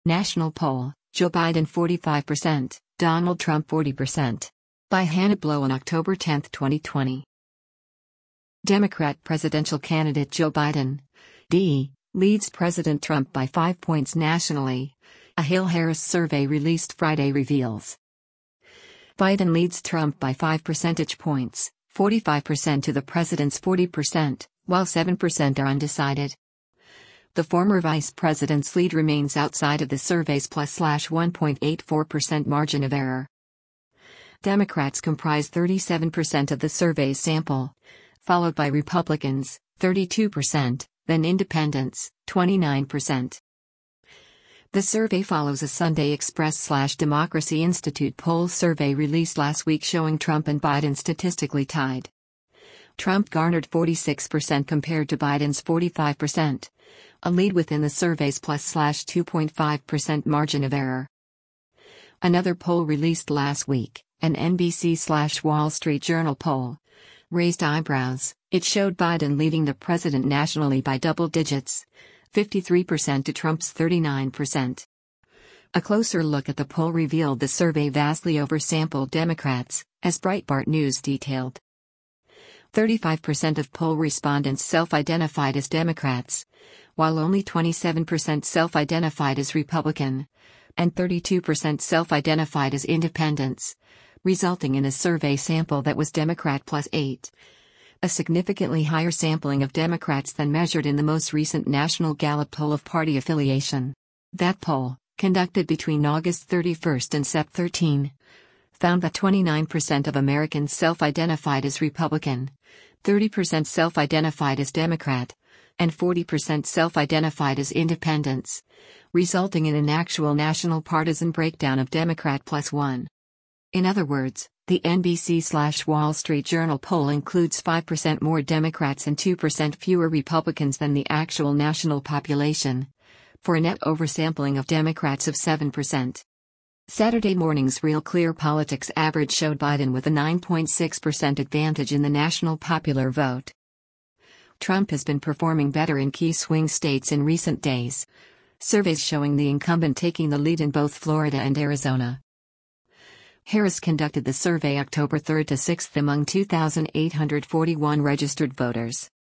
National poll, Joe Biden 45%, Donald Trump 40%. By Hannah Blow on October 10, 2020. Democrat presidential candidate Joe Biden, D., leads President Trump by 5 points nationally, a Hill-Harris survey released Friday reveals. Biden leads Trump by 5 percentage points, 45% to the president's 40%, while 7% are undecided. The former vice president's lead remains outside of the survey's +1.84% margin of error. Democrats comprise 37% of the survey's sample, followed by Republicans, 32%, then Independents, 29%. The survey follows a Sunday Express/Democracy Institute poll survey released last week showing Trump and Biden statistically tied. Trump garnered 46% compared to Biden's 45%, a lead within the survey's +2.5% margin of error. Another poll released last week, an NBC/Wall Street Journal poll, raised eyebrows. It showed Biden leading the president nationally by double digits, 53% to Trump's 39%. A closer look at the poll revealed the survey vastly oversampled Democrats, as Breitbart News detailed. 35% of poll respondents self-identified as Democrats, while only 27% self-identified as Republican, and 32% self-identified as Independents, resulting in a survey sample that was Democrat +8. A significantly higher sampling of Democrats than measured in the most recent National Gallup poll of party affiliation. That poll, conducted between August 31 and Sept. 13, found that 29% of Americans self-identified as Republican, 30% self-identified as Democrat, and 40% self-identified as Independents, resulting in an actual national partisan breakdown of Democrat +1. In other words, the NBC/Wall Street Journal poll includes 5% more Democrats and 2% fewer Republicans than the actual national population, for a net oversampling of Democrats of 7%. Saturday morning's Real Clear Politics average showed Biden with a 9.6% advantage in the national popular vote. Trump has been performing better in key swing states in recent days, surveys showing the incumbent taking the lead in both Florida and Arizona. Harris conducted the survey October 3 to 6 among 2,841 registered voters.